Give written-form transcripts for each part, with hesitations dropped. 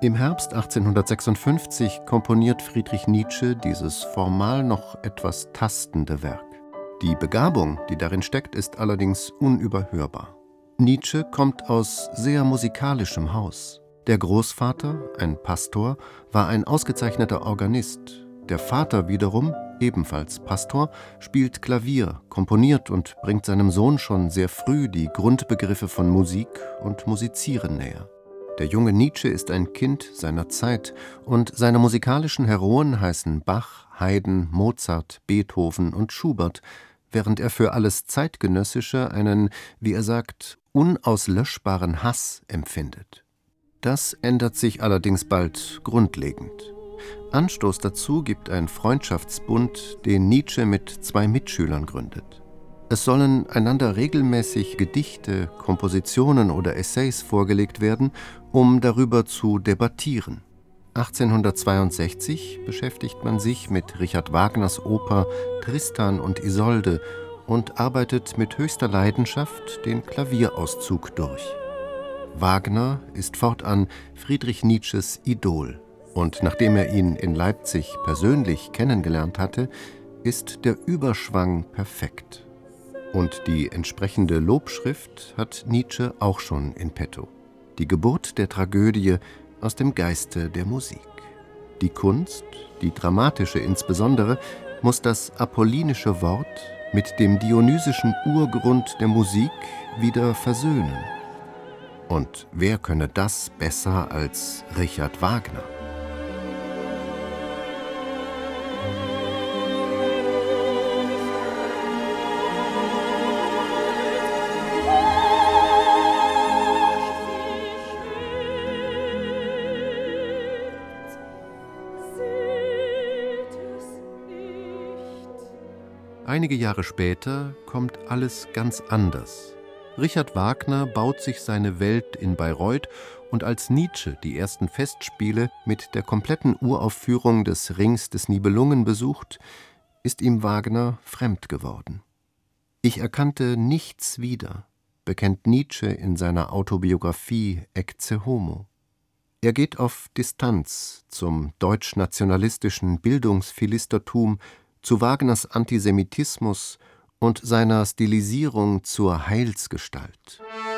Im Herbst 1856 komponiert Friedrich Nietzsche dieses formal noch etwas tastende Werk. Die Begabung, die darin steckt, ist allerdings unüberhörbar. Nietzsche kommt aus sehr musikalischem Haus. Der Großvater, ein Pastor, war ein ausgezeichneter Organist. Der Vater wiederum, ebenfalls Pastor, spielt Klavier, komponiert und bringt seinem Sohn schon sehr früh die Grundbegriffe von Musik und Musizieren näher. Der junge Nietzsche ist ein Kind seiner Zeit und seine musikalischen Heroen heißen Bach, Haydn, Mozart, Beethoven und Schubert, während er für alles Zeitgenössische einen, wie er sagt, unauslöschbaren Hass empfindet. Das ändert sich allerdings bald grundlegend. Anstoß dazu gibt ein Freundschaftsbund, den Nietzsche mit 2 Mitschülern gründet. Es sollen einander regelmäßig Gedichte, Kompositionen oder Essays vorgelegt werden, um darüber zu debattieren. 1862 beschäftigt man sich mit Richard Wagners Oper Tristan und Isolde und arbeitet mit höchster Leidenschaft den Klavierauszug durch. Wagner ist fortan Friedrich Nietzsches Idol. Und nachdem er ihn in Leipzig persönlich kennengelernt hatte, ist der Überschwang perfekt. Und die entsprechende Lobschrift hat Nietzsche auch schon in petto. Die Geburt der Tragödie aus dem Geiste der Musik. Die Kunst, die dramatische insbesondere, muss das apollinische Wort mit dem dionysischen Urgrund der Musik wieder versöhnen. Und wer könne das besser als Richard Wagner? Einige Jahre später kommt alles ganz anders. Richard Wagner baut sich seine Welt in Bayreuth und als Nietzsche die ersten Festspiele mit der kompletten Uraufführung des Rings des Nibelungen besucht, ist ihm Wagner fremd geworden. Ich erkannte nichts wieder, bekennt Nietzsche in seiner Autobiografie Ecce Homo. Er geht auf Distanz zum deutsch-nationalistischen Bildungsphilistertum, zu Wagners Antisemitismus und seiner Stilisierung zur Heilsgestalt.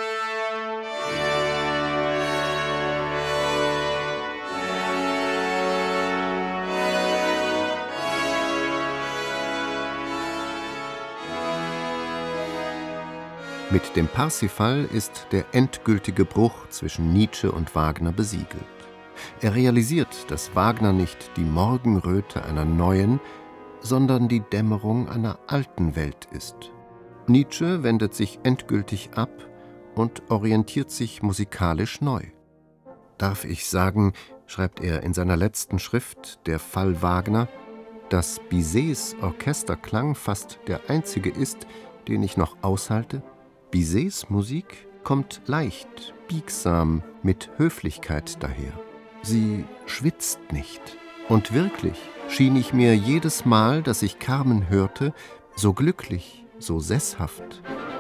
Mit dem Parsifal ist der endgültige Bruch zwischen Nietzsche und Wagner besiegelt. Er realisiert, dass Wagner nicht die Morgenröte einer neuen, sondern die Dämmerung einer alten Welt ist. Nietzsche wendet sich endgültig ab und orientiert sich musikalisch neu. Darf ich sagen, schreibt er in seiner letzten Schrift Der Fall Wagner, dass Bizets Orchesterklang fast der einzige ist, den ich noch aushalte? Bizets Musik kommt leicht, biegsam, mit Höflichkeit daher. Sie schwitzt nicht. Und wirklich schien ich mir jedes Mal, dass ich Carmen hörte, so glücklich, so sesshaft.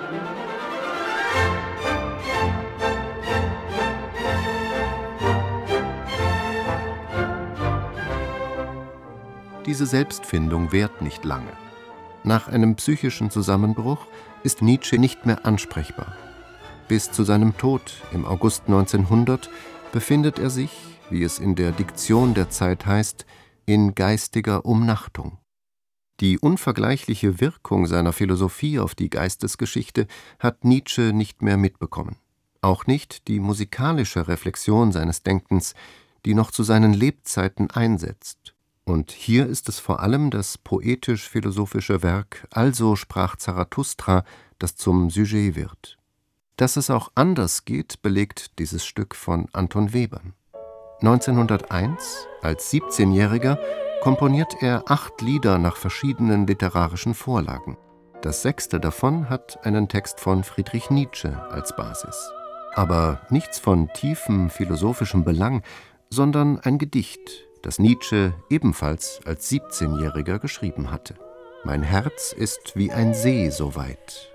Diese Selbstfindung währt nicht lange. Nach einem psychischen Zusammenbruch ist Nietzsche nicht mehr ansprechbar. Bis zu seinem Tod im August 1900 befindet er sich, wie es in der Diktion der Zeit heißt, in geistiger Umnachtung. Die unvergleichliche Wirkung seiner Philosophie auf die Geistesgeschichte hat Nietzsche nicht mehr mitbekommen. Auch nicht die musikalische Reflexion seines Denkens, die noch zu seinen Lebzeiten einsetzt. Und hier ist es vor allem das poetisch-philosophische Werk Also sprach Zarathustra, das zum Sujet wird. Dass es auch anders geht, belegt dieses Stück von Anton Webern. 1901, als 17-Jähriger, komponiert er 8 Lieder nach verschiedenen literarischen Vorlagen. Das 6. davon hat einen Text von Friedrich Nietzsche als Basis. Aber nichts von tiefem philosophischem Belang, sondern ein Gedicht, das Nietzsche ebenfalls als 17-Jähriger geschrieben hatte. Mein Herz ist wie ein See so weit,